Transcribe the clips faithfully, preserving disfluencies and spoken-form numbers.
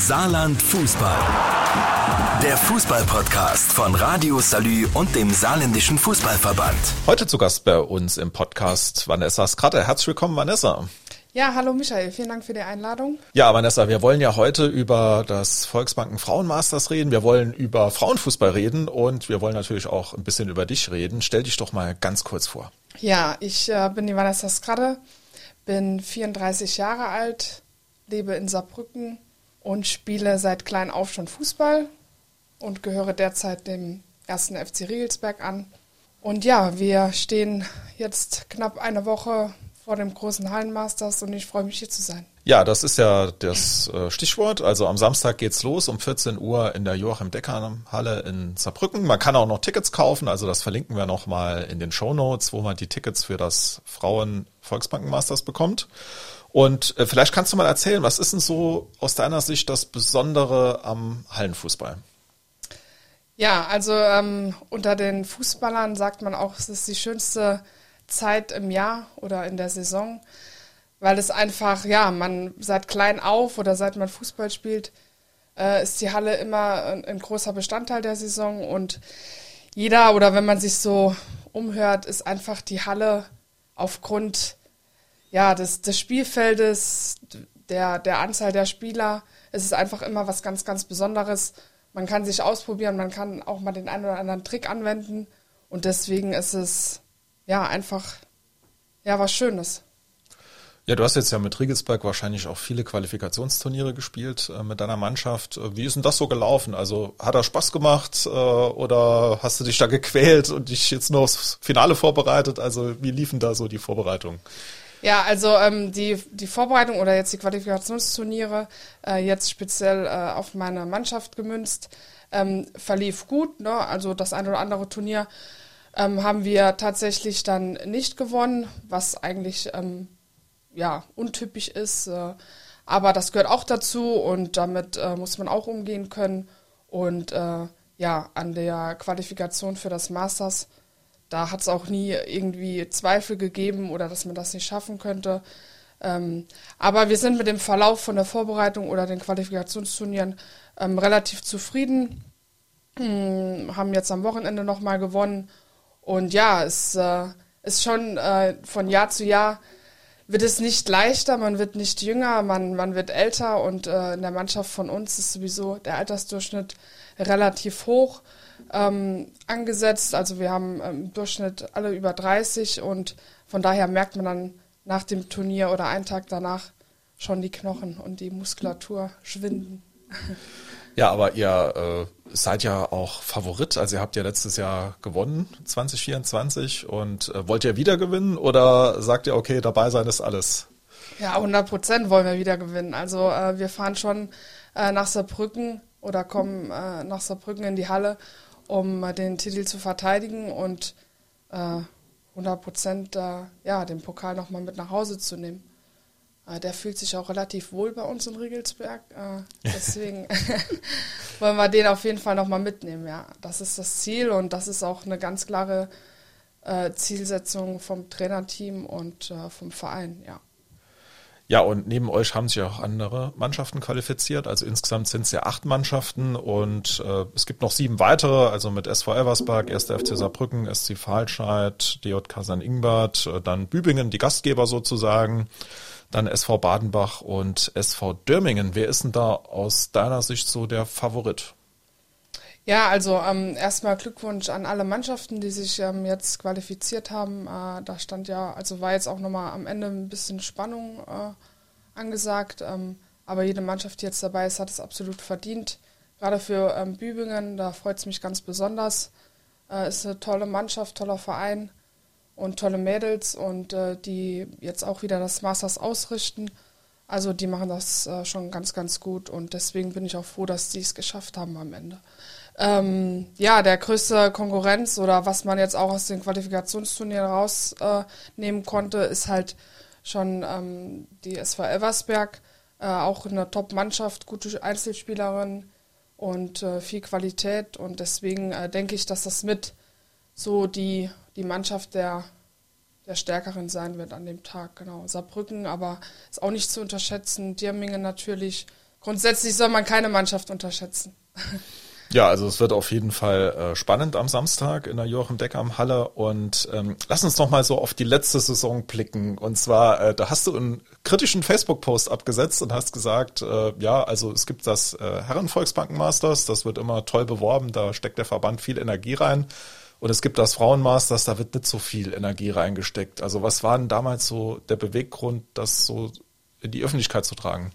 Saarland Fußball. Der Fußball-Podcast von Radio Salü und dem Saarländischen Fußballverband. Heute zu Gast bei uns im Podcast Vanessa Skratte. Herzlich willkommen, Vanessa. Ja, hallo Michael, vielen Dank für die Einladung. Ja, Vanessa, wir wollen ja heute über das Volksbanken Frauenmasters reden. Wir wollen über Frauenfußball reden und wir wollen natürlich auch ein bisschen über dich reden. Stell dich doch mal ganz kurz vor. Ja, ich äh, bin die Vanessa Skratte, bin vierunddreißig Jahre alt, lebe in Saarbrücken und spiele seit klein auf schon Fußball und gehöre derzeit dem ersten F C Riegelsberg an. Und ja, wir stehen jetzt knapp eine Woche vor dem großen Hallenmasters und ich freue mich, hier zu sein. Ja, das ist ja das äh, Stichwort. Also am Samstag geht's los um vierzehn Uhr in der Joachim-Decker-Halle in Saarbrücken. Man kann auch noch Tickets kaufen, also das verlinken wir nochmal in den Shownotes, wo man die Tickets für das Frauen-Volksbanken-Masters bekommt. Und äh, vielleicht kannst du mal erzählen, was ist denn so aus deiner Sicht das Besondere am Hallenfußball? Ja, also ähm, unter den Fußballern sagt man auch, es ist die schönste Zeit im Jahr oder in der Saison, weil es einfach, ja, man seit klein auf oder seit man Fußball spielt, äh, ist die Halle immer ein, ein großer Bestandteil der Saison und jeder oder wenn man sich so umhört, ist einfach die Halle aufgrund ja, des, des Spielfeldes, der, der Anzahl der Spieler, es ist einfach immer was ganz, ganz Besonderes. Man kann sich ausprobieren, man kann auch mal den einen oder anderen Trick anwenden und deswegen ist es ja einfach ja was Schönes. Ja, du hast jetzt ja mit Riegelsberg wahrscheinlich auch viele Qualifikationsturniere gespielt äh, mit deiner Mannschaft. Wie ist denn das so gelaufen? Also hat er Spaß gemacht äh, oder hast du dich da gequält und dich jetzt nur aufs Finale vorbereitet? Also wie liefen da so die Vorbereitungen? Ja, also ähm, die die Vorbereitung oder jetzt die Qualifikationsturniere, äh, jetzt speziell äh, auf meine Mannschaft gemünzt, ähm, verlief gut. Ne? Also das ein oder andere Turnier ähm, haben wir tatsächlich dann nicht gewonnen, was eigentlich ähm, ja untypisch ist. Äh, aber das gehört auch dazu und damit äh, muss man auch umgehen können. Und äh, ja, an der Qualifikation für das Masters, da hat es auch nie irgendwie Zweifel gegeben oder dass man das nicht schaffen könnte. Ähm, aber wir sind mit dem Verlauf von der Vorbereitung oder den Qualifikationsturnieren ähm, relativ zufrieden. Hm, haben jetzt am Wochenende nochmal gewonnen. Und ja, es äh, ist schon äh, von Jahr zu Jahr wird es nicht leichter, man wird nicht jünger, man, man wird älter und äh, in der Mannschaft von uns ist sowieso der Altersdurchschnitt relativ hoch ähm, angesetzt. Also wir haben im Durchschnitt alle über dreißig und von daher merkt man dann nach dem Turnier oder einen Tag danach schon die Knochen und die Muskulatur schwinden. Ja, aber ihr äh, seid ja auch Favorit, also ihr habt ja letztes Jahr gewonnen, zwanzig vierundzwanzig, und äh, wollt ihr wieder gewinnen oder sagt ihr, okay, dabei sein ist alles? Ja, hundert Prozent wollen wir wieder gewinnen. Also äh, wir fahren schon äh, nach Saarbrücken oder kommen äh, nach Saarbrücken in die Halle, um äh, den Titel zu verteidigen und äh, hundert Prozent äh, ja, den Pokal nochmal mit nach Hause zu nehmen. Der fühlt sich auch relativ wohl bei uns in Riegelsberg, deswegen wollen wir den auf jeden Fall nochmal mitnehmen. Ja, das ist das Ziel und das ist auch eine ganz klare äh, Zielsetzung vom Trainerteam und äh, vom Verein. Ja. Ja, und neben euch haben sich auch andere Mannschaften qualifiziert. Also insgesamt sind es ja acht Mannschaften und äh, es gibt noch sieben weitere, also mit S V Elversberg, erster F C Saarbrücken, S C Fahlscheid, D J K Sankt Ingbert, äh, dann Bübingen, die Gastgeber sozusagen. Dann S V Badenbach und S V Dörmingen. Wer ist denn da aus deiner Sicht so der Favorit? Ja, also ähm, erstmal Glückwunsch an alle Mannschaften, die sich ähm, jetzt qualifiziert haben. Äh, da stand ja, also war jetzt auch nochmal am Ende ein bisschen Spannung äh, angesagt. Ähm, aber jede Mannschaft, die jetzt dabei ist, hat es absolut verdient. Gerade für ähm, Bübingen, da freut es mich ganz besonders. Äh, ist eine tolle Mannschaft, toller Verein. Und tolle Mädels und äh, die jetzt auch wieder das Masters ausrichten. Also die machen das äh, schon ganz, ganz gut und deswegen bin ich auch froh, dass die es geschafft haben am Ende. Ähm, ja, der größte Konkurrenz oder was man jetzt auch aus den Qualifikationsturnieren rausnehmen äh, konnte, ist halt schon ähm, die S V Elversberg. Äh, auch eine Top-Mannschaft, gute Einzelspielerin und äh, viel Qualität und deswegen äh, denke ich, dass das mit so die die Mannschaft der, der Stärkeren sein wird an dem Tag. Genau, Saarbrücken, aber ist auch nicht zu unterschätzen. Diermingen natürlich grundsätzlich soll man keine Mannschaft unterschätzen. Ja, also es wird auf jeden Fall äh, spannend am Samstag in der Joachim-Deckam-Halle und ähm, lass uns noch mal so auf die letzte Saison blicken und zwar, äh, da hast du einen kritischen Facebook-Post abgesetzt und hast gesagt, äh, ja, also es gibt das äh, Herren-Volksbanken-Masters, das wird immer toll beworben, da steckt der Verband viel Energie rein und es gibt das Frauen-Masters, da wird nicht so viel Energie reingesteckt. Also was war denn damals so der Beweggrund, das so in die Öffentlichkeit zu tragen?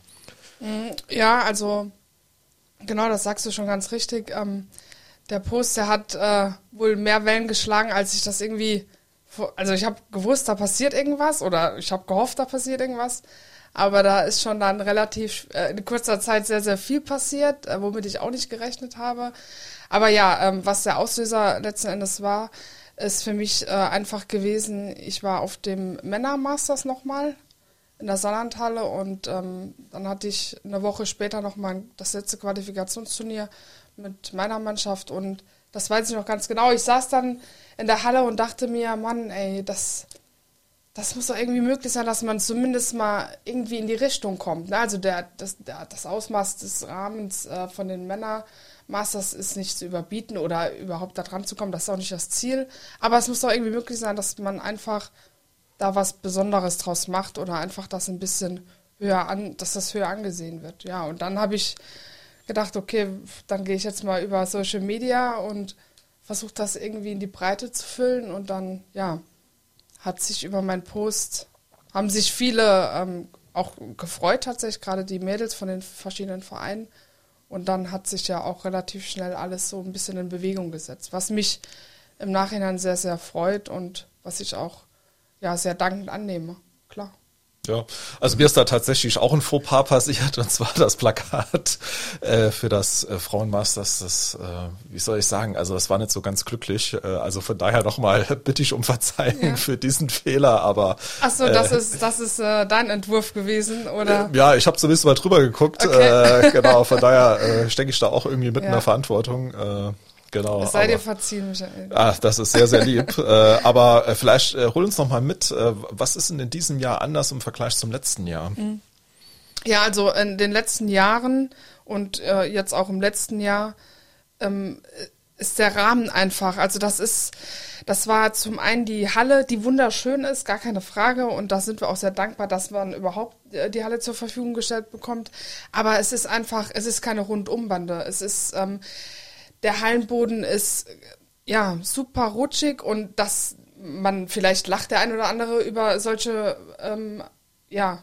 Ja, also genau, das sagst du schon ganz richtig. Ähm, der Post, der hat äh, wohl mehr Wellen geschlagen, als ich das irgendwie... Also ich habe gewusst, da passiert irgendwas oder ich habe gehofft, da passiert irgendwas. Aber da ist schon dann relativ äh, in kurzer Zeit sehr, sehr viel passiert, äh, womit ich auch nicht gerechnet habe. Aber ja, ähm, was der Auslöser letzten Endes war, ist für mich äh, einfach gewesen, ich war auf dem Männermasters nochmal in der Saarlandhalle und ähm, dann hatte ich eine Woche später nochmal das letzte Qualifikationsturnier mit meiner Mannschaft und das weiß ich noch ganz genau. Ich saß dann in der Halle und dachte mir, Mann, ey, das, das muss doch irgendwie möglich sein, dass man zumindest mal irgendwie in die Richtung kommt. Also der, das, der, das Ausmaß des Rahmens äh, von den Männermasters ist nicht zu überbieten oder überhaupt da dran zu kommen, das ist auch nicht das Ziel. Aber es muss doch irgendwie möglich sein, dass man einfach da was Besonderes draus macht oder einfach das ein bisschen höher an, dass das höher angesehen wird. Ja, und dann habe ich gedacht, okay, dann gehe ich jetzt mal über Social Media und versuche das irgendwie in die Breite zu füllen und dann, ja, hat sich über meinen Post, haben sich viele ähm, auch gefreut tatsächlich, gerade die Mädels von den verschiedenen Vereinen und dann hat sich ja auch relativ schnell alles so ein bisschen in Bewegung gesetzt, was mich im Nachhinein sehr, sehr freut und was ich auch ja, sehr dankend annehme, klar. Ja, also mir ist da tatsächlich auch ein Fauxpas passiert und zwar das Plakat äh, für das äh, Frauenmasters, das, äh, wie soll ich sagen, also das war nicht so ganz glücklich, äh, also von daher nochmal bitte ich um Verzeihung ja. für diesen Fehler, aber... Ach so, das äh, ist das ist äh, dein Entwurf gewesen, oder? Äh, ja, ich habe zumindest mal drüber geguckt, okay. äh, genau, von daher äh, stecke ich da auch irgendwie mit ja. in der Verantwortung, äh, Genau, es sei aber, dir verziehen, Michael. Ah, das ist sehr, sehr lieb. äh, aber äh, vielleicht äh, hol uns noch mal mit, äh, was ist denn in diesem Jahr anders im Vergleich zum letzten Jahr? Ja, also in den letzten Jahren und äh, jetzt auch im letzten Jahr ähm, ist der Rahmen einfach, also das ist, das war zum einen die Halle, die wunderschön ist, gar keine Frage und da sind wir auch sehr dankbar, dass man überhaupt die Halle zur Verfügung gestellt bekommt, aber es ist einfach, es ist keine Rundumbande, es ist... Ähm, Der Hallenboden ist ja super rutschig und das, man vielleicht lacht der ein oder andere über solche ähm, ja,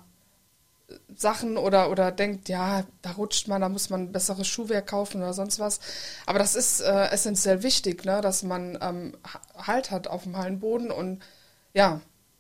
Sachen oder, oder denkt, ja, da rutscht man, da muss man besseres Schuhwerk kaufen oder sonst was. Aber das ist äh, essentiell wichtig, ne, dass man ähm, Halt hat auf dem Hallenboden und ja,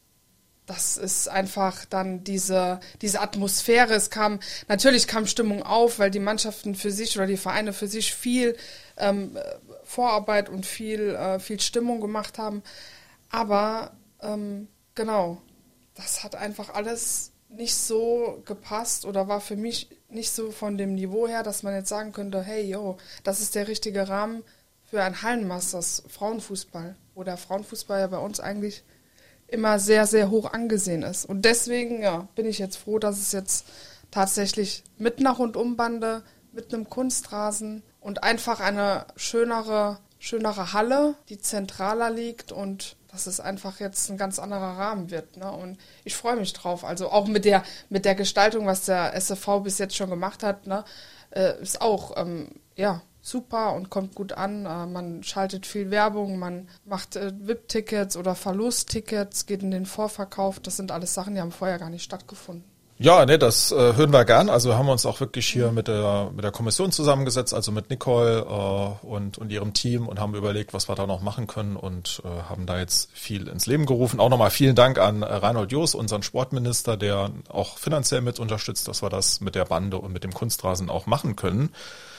das ist einfach dann diese, diese Atmosphäre. Es kam, natürlich kam Stimmung auf, weil die Mannschaften für sich oder die Vereine für sich viel ähm, Vorarbeit und viel, äh, viel Stimmung gemacht haben. Aber ähm, genau, das hat einfach alles nicht so gepasst oder war für mich nicht so von dem Niveau her, dass man jetzt sagen könnte, hey, yo, das ist der richtige Rahmen für ein Hallenmasters Frauenfußball, wo der Frauenfußball ja bei uns eigentlich immer sehr, sehr hoch angesehen ist. Und deswegen ja, bin ich jetzt froh, dass es jetzt tatsächlich mit einer Rundumbande, mit einem Kunstrasen und einfach eine schönere, schönere Halle, die zentraler liegt und dass es einfach jetzt ein ganz anderer Rahmen wird. Ne? Und ich freue mich drauf. Also auch mit der, mit der Gestaltung, was der S F V bis jetzt schon gemacht hat, ne, äh, ist auch, ähm, ja, super und kommt gut an. Äh, man schaltet viel Werbung, man macht äh, V I P-Tickets oder Verlusttickets, geht in den Vorverkauf. Das sind alles Sachen, die haben vorher gar nicht stattgefunden. Ja, ne, das äh, hören wir gern. Also wir haben uns auch wirklich hier mit der mit der Kommission zusammengesetzt, also mit Nicole äh, und und ihrem Team und haben überlegt, was wir da noch machen können und äh, haben da jetzt viel ins Leben gerufen. Auch nochmal vielen Dank an äh, Reinhold Joos, unseren Sportminister, der auch finanziell mit unterstützt, dass wir das mit der Bande und mit dem Kunstrasen auch machen können.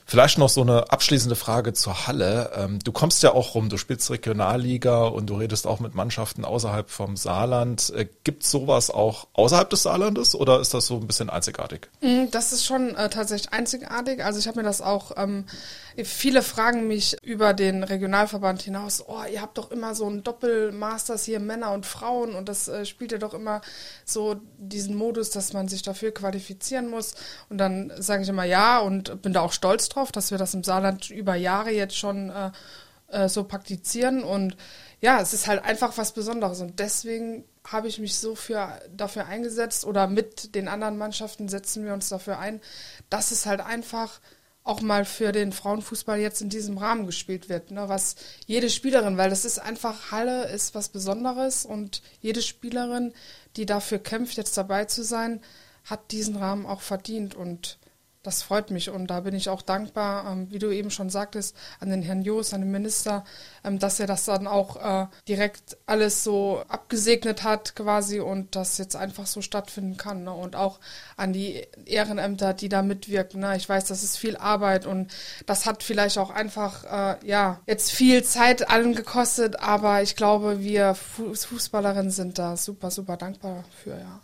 Vielleicht noch so eine abschließende Frage zur Halle. Ähm, du kommst ja auch rum, du spielst Regionalliga und du redest auch mit Mannschaften außerhalb vom Saarland. Äh, gibt es sowas auch außerhalb des Saarlandes oder ist das so ein bisschen einzigartig? Das ist schon äh, tatsächlich einzigartig. Also ich habe mir das auch, ähm, viele fragen mich über den Regionalverband hinaus, oh, ihr habt doch immer so ein Doppelmasters hier, Männer und Frauen, und das äh, spielt ja doch immer so diesen Modus, dass man sich dafür qualifizieren muss. Und dann sage ich immer ja und bin da auch stolz drauf, dass wir das im Saarland über Jahre jetzt schon äh, äh, so praktizieren. Und ja, es ist halt einfach was Besonderes. Und deswegen habe ich mich so für, dafür eingesetzt, oder mit den anderen Mannschaften setzen wir uns dafür ein, dass es halt einfach auch mal für den Frauenfußball jetzt in diesem Rahmen gespielt wird, ne? Was jede Spielerin, weil das ist einfach, Halle ist was Besonderes, und jede Spielerin, die dafür kämpft, jetzt dabei zu sein, hat diesen Rahmen auch verdient, und das freut mich, und da bin ich auch dankbar, ähm, wie du eben schon sagtest, an den Herrn Joos, an den Minister, ähm, dass er das dann auch äh, direkt alles so abgesegnet hat quasi und das jetzt einfach so stattfinden kann, ne? Und auch an die Ehrenämter, die da mitwirken, ne? Ich weiß, das ist viel Arbeit, und das hat vielleicht auch einfach, äh, ja, jetzt viel Zeit allen gekostet, aber ich glaube, wir Fußballerinnen sind da super, super dankbar für, ja.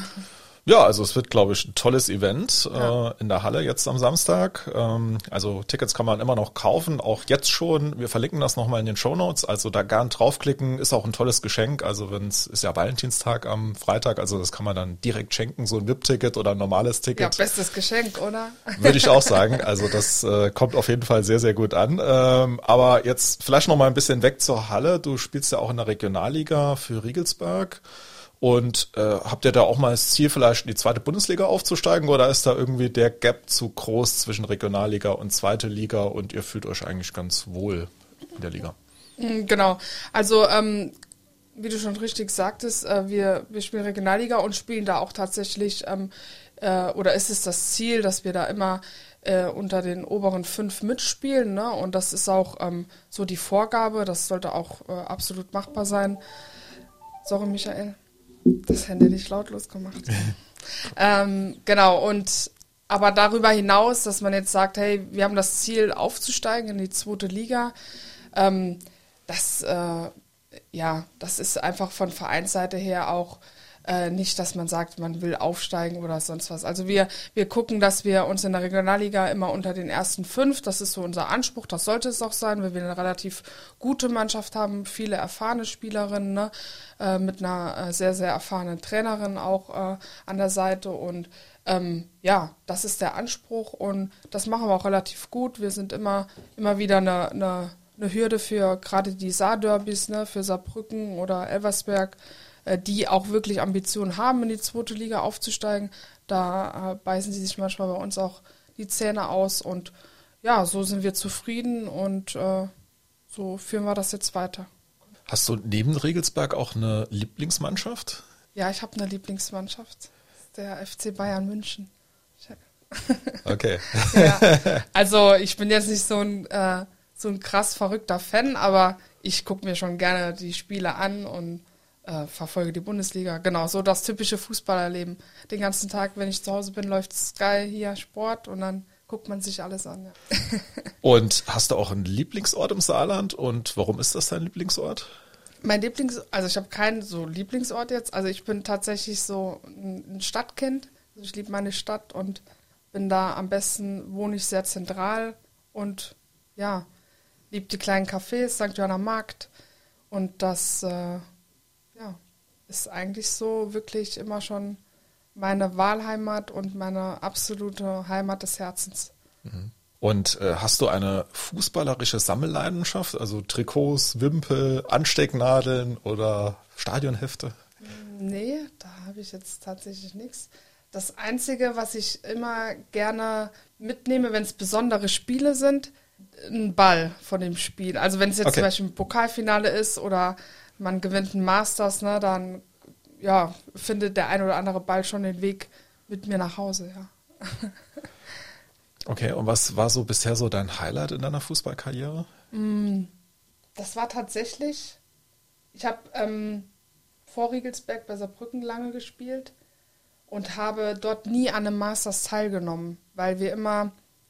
Ja, also es wird, glaube ich, ein tolles Event Ja. äh, in der Halle jetzt am Samstag. Ähm, also Tickets kann man immer noch kaufen, auch jetzt schon. Wir verlinken das nochmal in den Shownotes, also da gern draufklicken, ist auch ein tolles Geschenk. Also wenn es ist ja Valentinstag am Freitag, also das kann man dann direkt schenken, so ein V I P-Ticket oder ein normales Ja, Ticket. bestes Geschenk, oder? Würde ich auch sagen. Also das äh, kommt auf jeden Fall sehr, sehr gut an. Ähm, aber jetzt vielleicht noch mal ein bisschen weg zur Halle. Du spielst ja auch in der Regionalliga für Riegelsberg. Und äh, habt ihr da auch mal das Ziel, vielleicht in die zweite Bundesliga aufzusteigen, oder ist da irgendwie der Gap zu groß zwischen Regionalliga und zweite Liga und ihr fühlt euch eigentlich ganz wohl in der Liga? Genau. Also ähm, wie du schon richtig sagtest, äh, wir, wir spielen Regionalliga und spielen da auch tatsächlich, ähm, äh, oder ist es das Ziel, dass wir da immer äh, unter den oberen fünf mitspielen, ne? Und das ist auch ähm, so die Vorgabe, das sollte auch äh, absolut machbar sein. Sorry, Michael, das Handy nicht lautlos gemacht. ähm, genau, und aber darüber hinaus, dass man jetzt sagt, hey, wir haben das Ziel aufzusteigen in die zweite Liga, ähm, das äh, ja, das ist einfach von Vereinsseite her auch äh, nicht, dass man sagt, man will aufsteigen oder sonst was. Also wir, wir gucken, dass wir uns in der Regionalliga immer unter den ersten fünf, das ist so unser Anspruch, das sollte es auch sein, weil wir eine relativ gute Mannschaft haben, viele erfahrene Spielerinnen, ne, äh, mit einer äh, sehr, sehr erfahrenen Trainerin auch äh, an der Seite, und ähm, ja, das ist der Anspruch, und das machen wir auch relativ gut. Wir sind immer, immer wieder eine, eine eine Hürde für gerade die Saarderbys, ne, für Saarbrücken oder Elversberg, äh, die auch wirklich Ambitionen haben, in die zweite Liga aufzusteigen. Da äh, beißen sie sich manchmal bei uns auch die Zähne aus, und ja, so sind wir zufrieden, und äh, so führen wir das jetzt weiter. Hast du neben Riegelsberg auch eine Lieblingsmannschaft? Ja, ich habe eine Lieblingsmannschaft, der F C Bayern München. Okay. Ja, also ich bin jetzt nicht so ein äh, so ein krass verrückter Fan, aber ich gucke mir schon gerne die Spiele an und äh, verfolge die Bundesliga. Genau, so das typische Fußballerleben. Den ganzen Tag, wenn ich zu Hause bin, läuft Sky hier Sport, und dann guckt man sich alles an. Ja. Und hast du auch einen Lieblingsort im Saarland, und warum ist das dein Lieblingsort? Mein Lieblings, also ich habe keinen so Lieblingsort jetzt, also ich bin tatsächlich so ein Stadtkind. Also ich liebe meine Stadt und bin da am besten, wohne ich sehr zentral und ja, liebe die kleinen Cafés, Sankt Johanner Markt, und das äh, ja, ist eigentlich so wirklich immer schon meine Wahlheimat und meine absolute Heimat des Herzens. Und äh, hast du eine fußballerische Sammelleidenschaft, also Trikots, Wimpel, Anstecknadeln oder Stadionhefte? Nee, da habe ich jetzt tatsächlich nichts. Das Einzige, was ich immer gerne mitnehme, wenn es besondere Spiele sind, ein Ball von dem Spiel. Also wenn es jetzt Okay. zum Beispiel ein Pokalfinale ist oder man gewinnt einen Masters, ne, dann ja, findet der ein oder andere Ball schon den Weg mit mir nach Hause, ja. Okay, und was war so bisher so dein Highlight in deiner Fußballkarriere? Das war tatsächlich, ich habe ähm, vor Riegelsberg bei Saarbrücken lange gespielt und habe dort nie an einem Masters teilgenommen, weil wir immer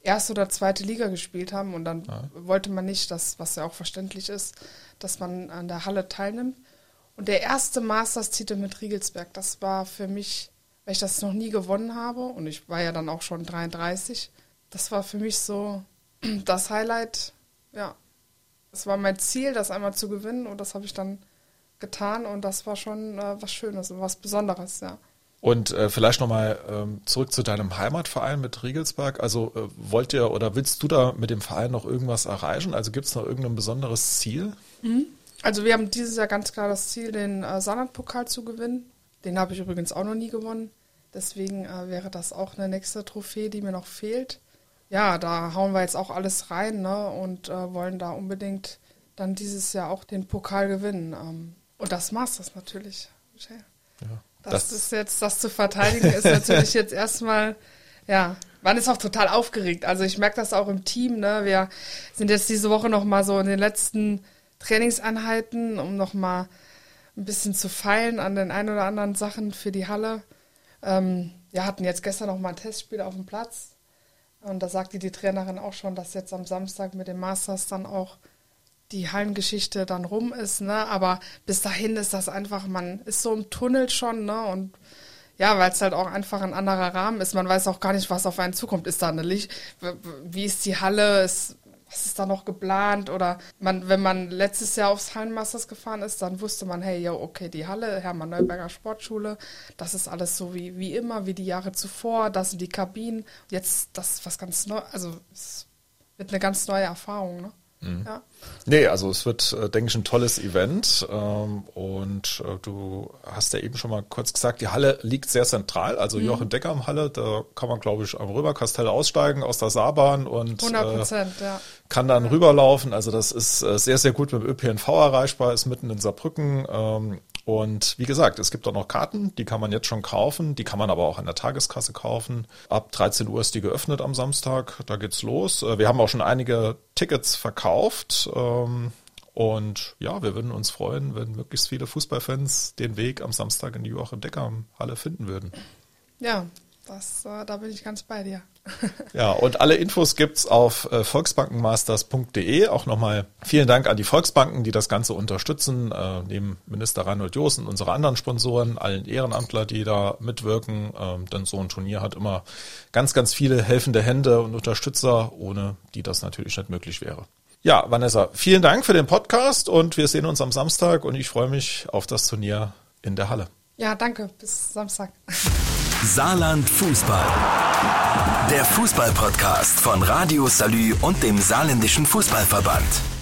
erste oder zweite Liga gespielt haben und dann ja. wollte man nicht, dass, was ja auch verständlich ist, dass man an der Halle teilnimmt. Und der erste Masters-Titel mit Riegelsberg, das war für mich, weil ich das noch nie gewonnen habe und ich war ja dann auch schon dreiunddreißig, das war für mich so das Highlight, ja. Das war mein Ziel, das einmal zu gewinnen und das habe ich dann getan und das war schon äh, was Schönes und was Besonderes, ja. Und äh, vielleicht nochmal ähm, zurück zu deinem Heimatverein mit Riegelsberg. Also äh, wollt ihr oder willst du da mit dem Verein noch irgendwas erreichen? Also gibt es noch irgendein besonderes Ziel? Mhm. Also wir haben dieses Jahr ganz klar das Ziel, den äh, Saarland-Pokal zu gewinnen. Den habe ich übrigens auch noch nie gewonnen. Deswegen äh, wäre das auch eine nächste Trophäe, die mir noch fehlt. Ja, da hauen wir jetzt auch alles rein, ne, und äh, wollen da unbedingt dann dieses Jahr auch den Pokal gewinnen. Ähm, und das Masters natürlich. Michel. Ja. Das, das ist jetzt, das zu verteidigen, ist natürlich jetzt erstmal, ja, man ist auch total aufgeregt. Also ich merke das auch im Team, ne? Wir sind jetzt diese Woche nochmal so in den letzten Trainingseinheiten, um nochmal ein bisschen zu feilen an den ein oder anderen Sachen für die Halle. Ähm, ja, hatten jetzt gestern noch mal ein Testspiel auf dem Platz. Und da sagte die Trainerin auch schon, dass jetzt am Samstag mit dem Masters dann auch die Hallengeschichte dann rum ist, ne? Aber bis dahin ist das einfach, man ist so im Tunnel schon, ne? Und ja, weil es halt auch einfach ein anderer Rahmen ist. Man weiß auch gar nicht, was auf einen zukommt. Ist da eine Licht? Wie ist die Halle? Ist, was ist da noch geplant? Oder man, wenn man letztes Jahr aufs Hallenmasters gefahren ist, dann wusste man, hey, ja, okay, die Halle, Hermann-Neuberger Sportschule, das ist alles so wie, wie immer, wie die Jahre zuvor. Das sind die Kabinen. Jetzt, das ist was ganz Neues. Also es wird eine ganz neue Erfahrung, ne? Mhm. Ja. Nee, also es wird, äh, denke ich, ein tolles Event ähm, und äh, du hast ja eben schon mal kurz gesagt, die Halle liegt sehr zentral, also mhm. Joachim Decker Halle, da kann man, glaube ich, am Römerkastell aussteigen aus der Saarbahn und hundert Prozent, äh, ja. kann dann rüberlaufen, also das ist äh, sehr, sehr gut mit dem Ö P N V erreichbar, ist mitten in Saarbrücken ähm, und wie gesagt, es gibt auch noch Karten, die kann man jetzt schon kaufen, die kann man aber auch an der Tageskasse kaufen. Ab dreizehn Uhr ist die geöffnet am Samstag, da geht's los. Wir haben auch schon einige Tickets verkauft und ja, wir würden uns freuen, wenn möglichst viele Fußballfans den Weg am Samstag in die Joachim Decker Halle finden würden. Ja, das, äh, da bin ich ganz bei dir. Ja, und alle Infos gibt's auf äh, volksbankenmasters punkt de. Auch nochmal vielen Dank an die Volksbanken, die das Ganze unterstützen, äh, neben Minister Reinhold Joos und unsere anderen Sponsoren, allen Ehrenamtler, die da mitwirken, ähm, denn so ein Turnier hat immer ganz, ganz viele helfende Hände und Unterstützer, ohne die das natürlich nicht möglich wäre. Ja, Vanessa, vielen Dank für den Podcast und wir sehen uns am Samstag und ich freue mich auf das Turnier in der Halle. Ja, danke. Bis Samstag. Saarland Fußball. Der Fußball-Podcast von Radio Salü und dem Saarländischen Fußballverband.